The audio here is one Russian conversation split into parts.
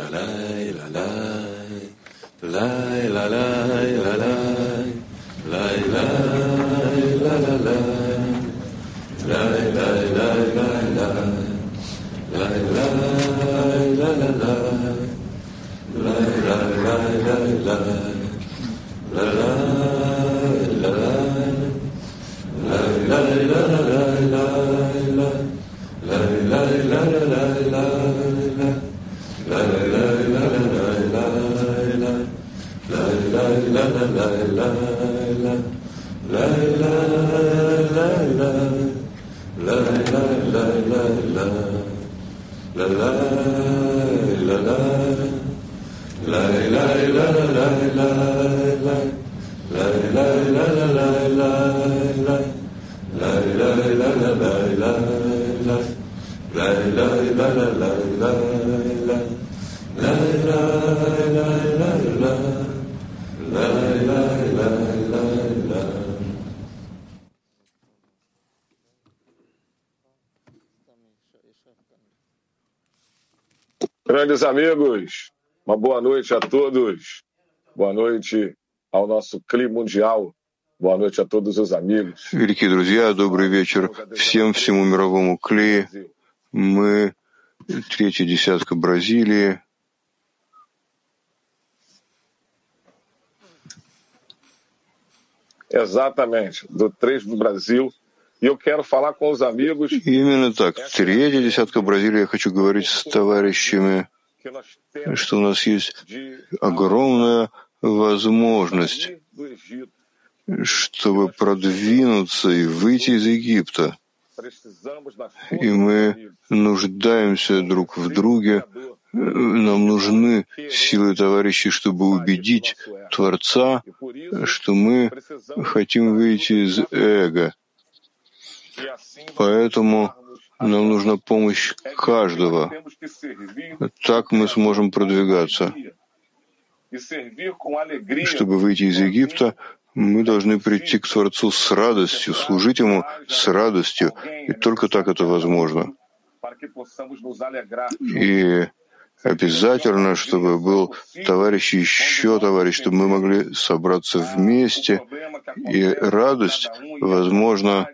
Grandes amigos, uma boa noite a todos. Boa noite ao nosso clima mundial. Boa noite a todos os amigos. Великие друзья, добрый вечер всему мировому клею. Мы третья десятка Бразилии. Exatamente, do 3 do Brasil. E eu quero falar com os amigos. Именно так. Третья десятка Бразилии. Я хочу говорить с товарищами, что у нас есть огромная возможность, чтобы продвинуться и выйти из Египта. И мы нуждаемся друг в друге. Нам нужны силы товарищей, чтобы убедить Творца, что мы хотим выйти из эго. Поэтому нам нужна помощь каждого. Так мы сможем продвигаться. Чтобы выйти из Египта, мы должны прийти к Творцу с радостью, служить Ему с радостью. И только так это возможно. И обязательно, чтобы был товарищ и еще товарищ, чтобы мы могли собраться вместе. И радость, возможно,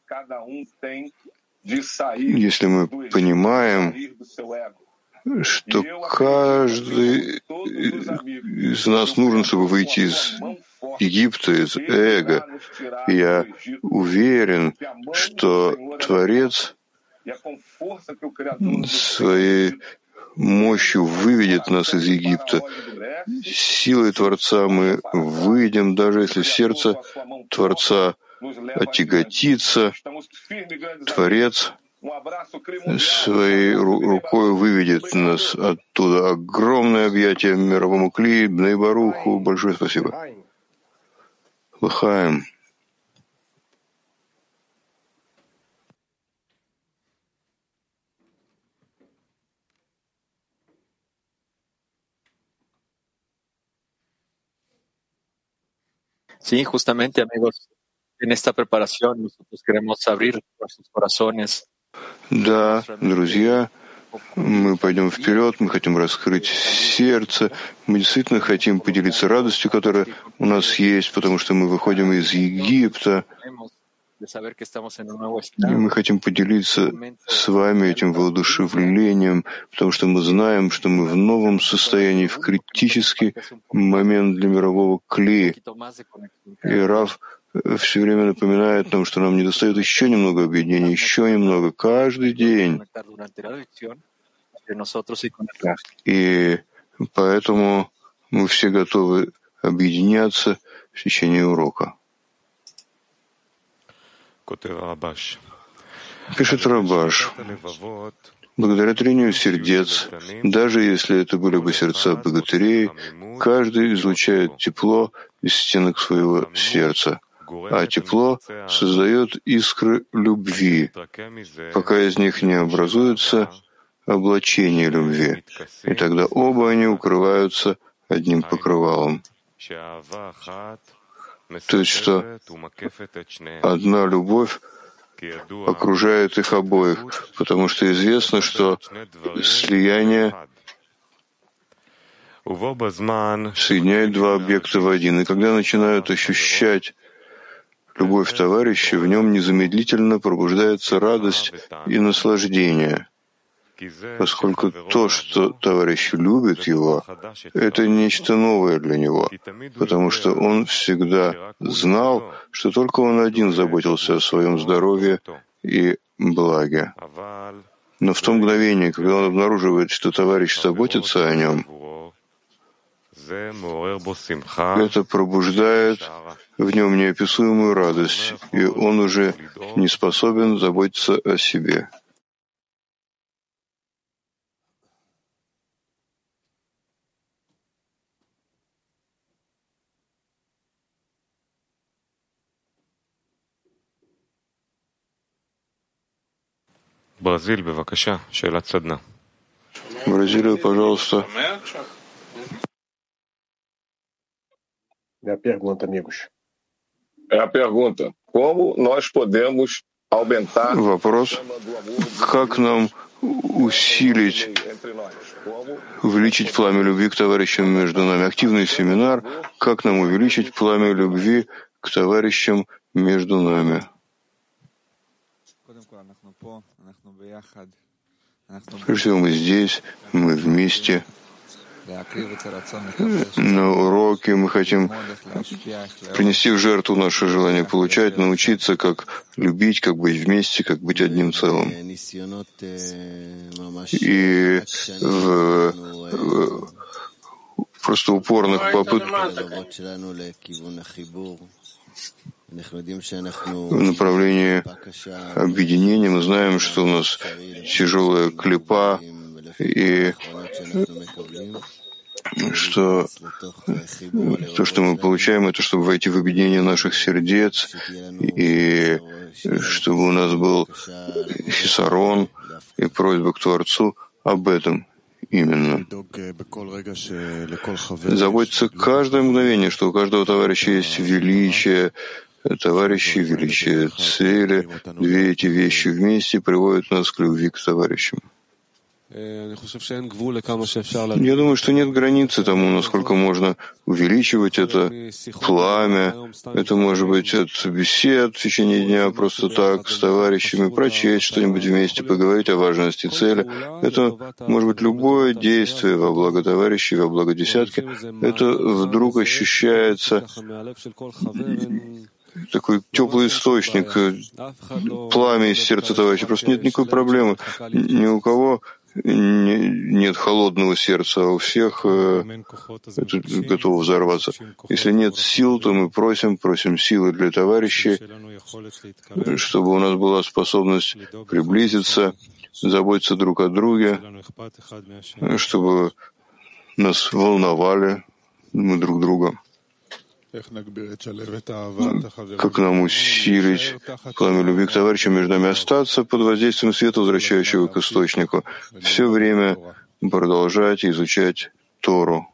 если мы понимаем, что каждый из нас нужен, чтобы выйти из Египта, из эго. Я уверен, что Творец своей мощью выведет нас из Египта. Силой Творца мы выйдем, даже если сердце Творца отяготится. Творец своей рукой выведет нас оттуда. Огромное объятие мировому клею, Бней Баруху. Большое спасибо. Лахаем. Sí, justamente, amigos, en esta preparación nosotros queremos abrir nuestros corazones. Да, друзья, мы пойдем вперед, мы хотим раскрыть сердце, мы действительно хотим поделиться радостью, которая у нас есть, потому что мы выходим из Египта, и мы хотим поделиться с вами этим воодушевлением, потому что мы знаем, что мы в новом состоянии, в критический момент для мирового клея. И Рав все время напоминает нам, что нам недостает еще немного объединения, еще немного, каждый день. И поэтому мы все готовы объединяться в течение урока. Пишет Рабаш. Благодаря трению сердец, даже если это были бы сердца богатырей, каждый излучает тепло из стенок своего сердца, а тепло создает искры любви, пока из них не образуется облачение любви, и тогда оба они укрываются одним покрывалом. То есть, что одна любовь окружает их обоих, потому что известно, что слияние соединяет два объекта в один. И когда начинают ощущать любовь товарища, в нем незамедлительно пробуждается радость и наслаждение, поскольку то, что товарищ любит его, это нечто новое для него, потому что он всегда знал, что только он один заботился о своем здоровье и благе. Но в то мгновение, когда он обнаруживает, что товарищ заботится о нем, это пробуждает в нем неописуемую радость, и он уже не способен заботиться о себе. Бразилия, пожалуйста. É a pergunta. Como nós podemos aumentar Вопрос, как нам усилить, увеличить пламя любви к товарищам между нами? Активный семинар, как нам увеличить пламя любви к товарищам между нами? Прежде всего, мы здесь, мы вместе. На уроке мы хотим принести в жертву наше желание получать, научиться, как любить, как быть вместе, как быть одним целым. И в просто упорных попытках в направлении объединения мы знаем, что у нас тяжелая клепа, и что то, что мы получаем, это чтобы войти в объединение наших сердец, и чтобы у нас был хисарон и просьба к Творцу об этом именно. Заботиться каждое мгновение, что у каждого товарища есть величие товарищей, величие цели. Две эти вещи вместе приводят нас к любви к товарищам. Я думаю, что нет границы тому, насколько можно увеличивать это пламя. Это может быть от бесед в течение дня, просто так, с товарищами, прочесть что-нибудь вместе, поговорить о важности цели. Это может быть любое действие во благо товарищей, во благо десятки. Это вдруг ощущается такой теплый источник, пламя из сердца товарища. Просто нет никакой проблемы. Ни у кого нет холодного сердца, а у всех это готово взорваться. Если нет сил, то мы просим силы для товарищей, чтобы у нас была способность приблизиться, заботиться друг о друге, чтобы нас волновали мы друг друга. Как нам усилить пламя любви к товарищам, между нами остаться под воздействием света, возвращающего к источнику, все время продолжать изучать Тору.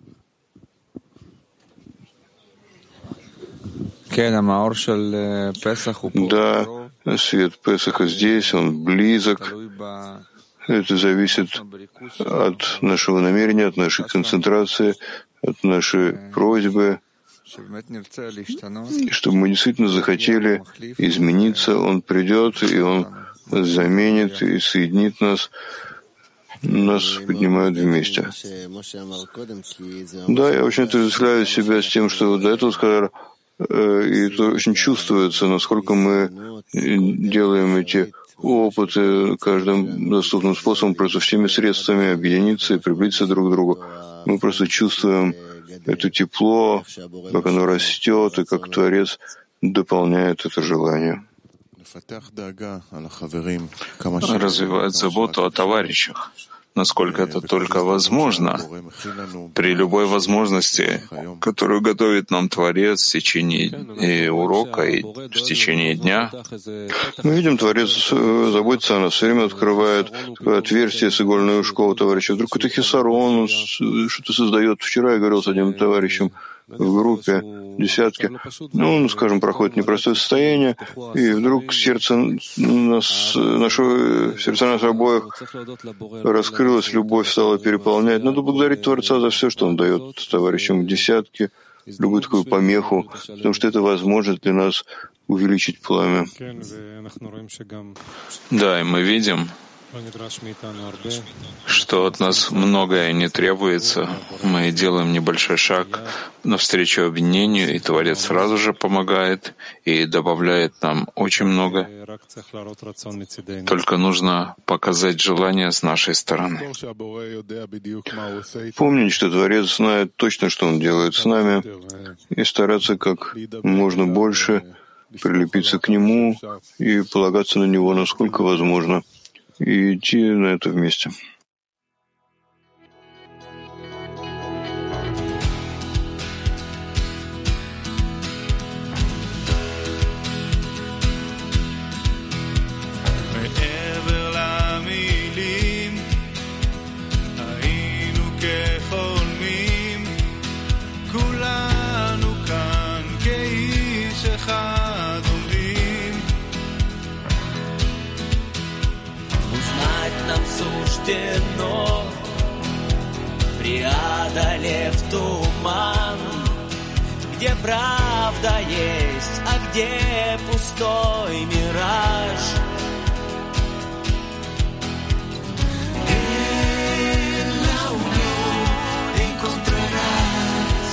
Да, свет Песаха здесь, он близок. Это зависит от нашего намерения, от нашей концентрации, от нашей просьбы. И чтобы мы действительно захотели измениться, Он придет, и Он заменит и соединит нас. Нас поднимают вместе. Да, я очень отождествляю себя с тем, что до этого сказали, и это очень чувствуется, насколько мы делаем эти опыты каждым доступным способом, просто всеми средствами объединиться и приблизиться друг к другу. Мы просто чувствуем это тепло, как оно растет, и как Творец дополняет это желание. Развивать заботу о товарищах, насколько это только возможно, при любой возможности, которую готовит нам Творец в течение урока и в течение дня. Мы видим, Творец заботится о нас, все время открывает отверстие с игольной ушко у товарища. Вдруг это хисарон, что-то создает. Вчера я говорил с одним товарищем, в группе, десятки, ну, скажем, проходит непростое состояние, и вдруг сердца нас обоих раскрылось, любовь стала переполнять. Надо благодарить Творца за все, что Он дает товарищам в десятке, любую такую помеху, потому что это возможность для нас увеличить пламя. Да, и мы видим, что от нас многое не требуется. Мы делаем небольшой шаг навстречу объединению, и Творец сразу же помогает и добавляет нам очень много. Только нужно показать желание с нашей стороны. Помнить, что Творец знает точно, что Он делает с нами, и стараться как можно больше прилепиться к Нему и полагаться на Него, насколько возможно, и идти на это вместе. Преодолев туман, где правда есть, а где пустой мираж. En la unión encontrarás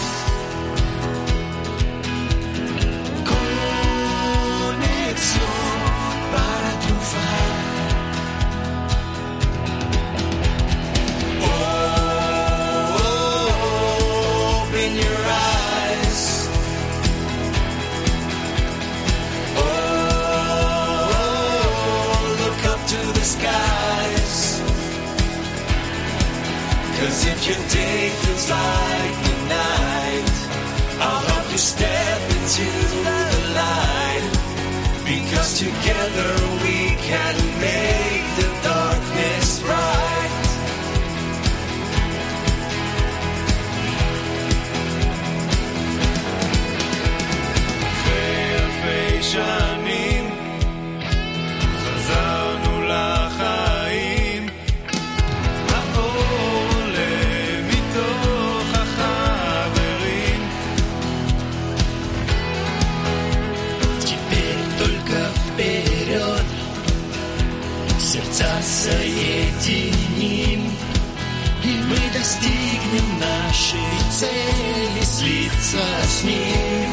conexión para triunfar. Cause if your day feels like the night, I'll help you step into the light. Because together we can make the darkness bright. אלפי שנים חזרנו לחיים. Сердца соединим, и мы достигнем нашей цели слиться с ним.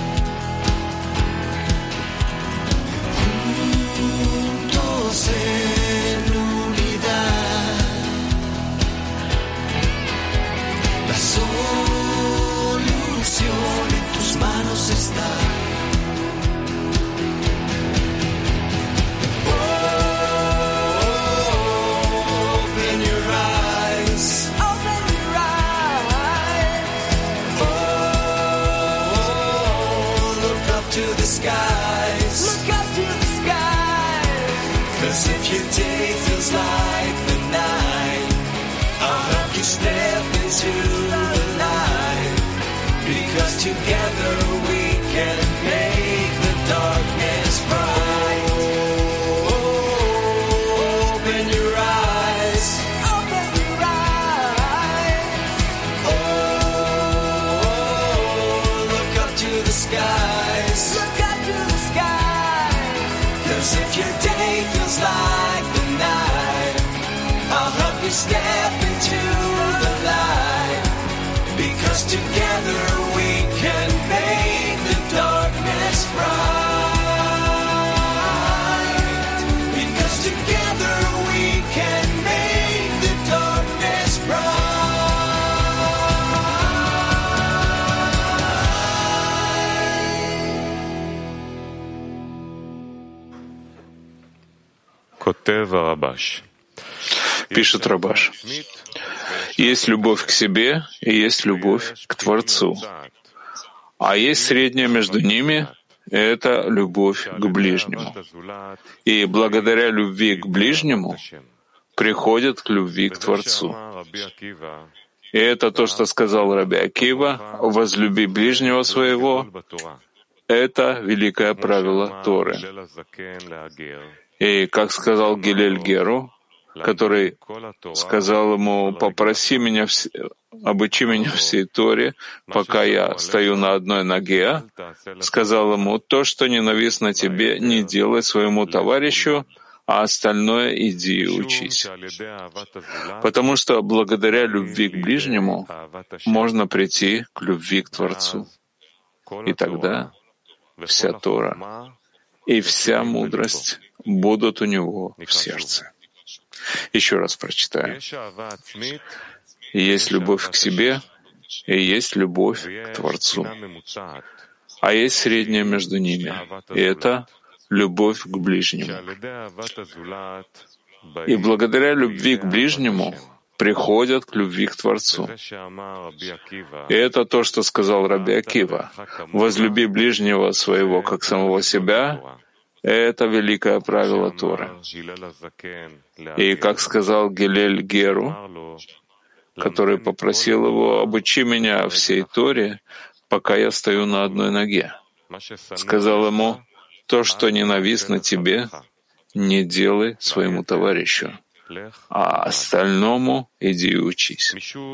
Juntos en unidad, la solución en tus manos está. Cause if your day feels like the night, I'll help you step into the light. Because together we can make the darkness bright. Open your eyes. Open your eyes. Look up to the skies. Look up to the skies. Cause if your day feels like the night, I'll help you step into the light. Because together we can make the darkness bright. Because together we can make the darkness bright. Пишет Рабаш. Есть любовь к себе и есть любовь к Творцу. А есть средняя между ними — это любовь к ближнему. И благодаря любви к ближнему приходят к любви к Творцу. И это то, что сказал Раби Акива: «Возлюби ближнего своего». Это великое правило Торы. И как сказал Гилель Геру, который сказал ему: «Попроси меня, обучи меня всей Торе, пока я стою на одной ноге», сказал ему: «То, что ненавистно тебе, не делай своему товарищу, а остальное иди и учись». Потому что благодаря любви к ближнему можно прийти к любви к Творцу. И тогда вся Тора и вся мудрость будут у него в сердце. Еще раз прочитаю. Есть любовь к себе и есть любовь к Творцу. А есть среднее между ними, и это любовь к ближнему. И благодаря любви к ближнему приходят к любви к Творцу. И это то, что сказал Раби Акива: «Возлюби ближнего своего, как самого себя». Это великое правило Торы. И как сказал Гилель Геру, который попросил его: «Обучи меня всей Торе, пока я стою на одной ноге», сказал ему: «То, что ненавистно тебе, не делай своему товарищу, а остальному иди и учись».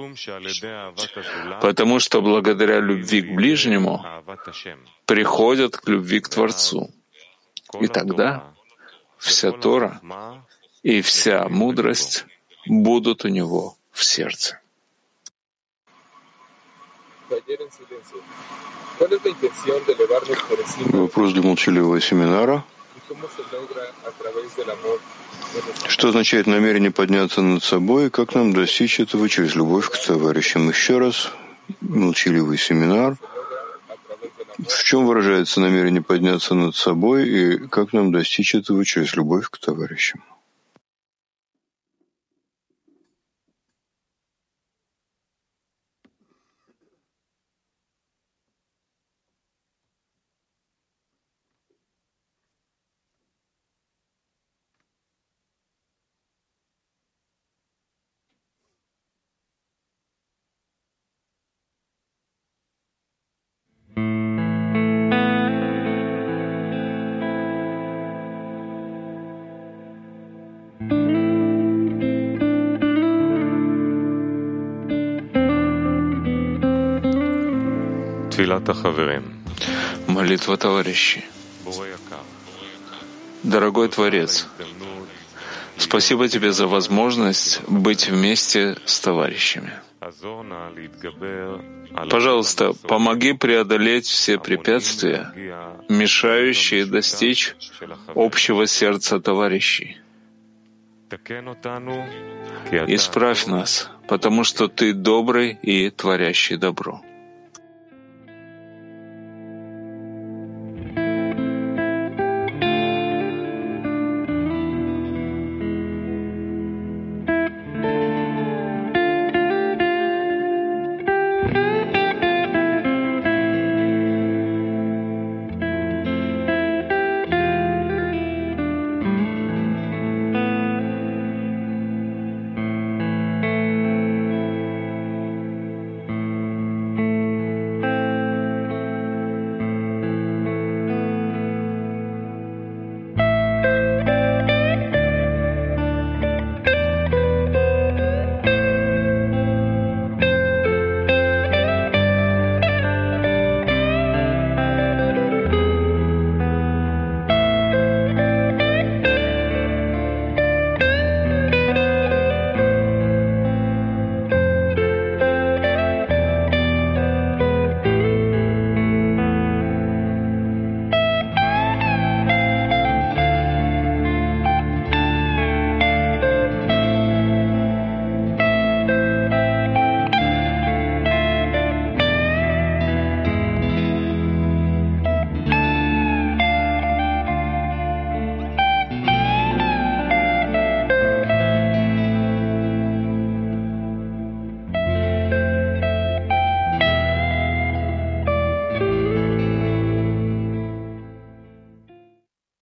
Потому что благодаря любви к ближнему приходят к любви к Творцу. И тогда вся Тора и вся мудрость будут у него в сердце. Вопрос для молчаливого семинара. Что означает намерение подняться над собой и как нам достичь этого через любовь к товарищам? Еще раз, молчаливый семинар. В чем выражается намерение подняться над собой и как нам достичь этого через любовь к товарищам? Молитва товарищей. Дорогой Творец, спасибо тебе за возможность быть вместе с товарищами. Пожалуйста, помоги преодолеть все препятствия, мешающие достичь общего сердца товарищей. Исправь нас, потому что Ты добрый и творящий добро.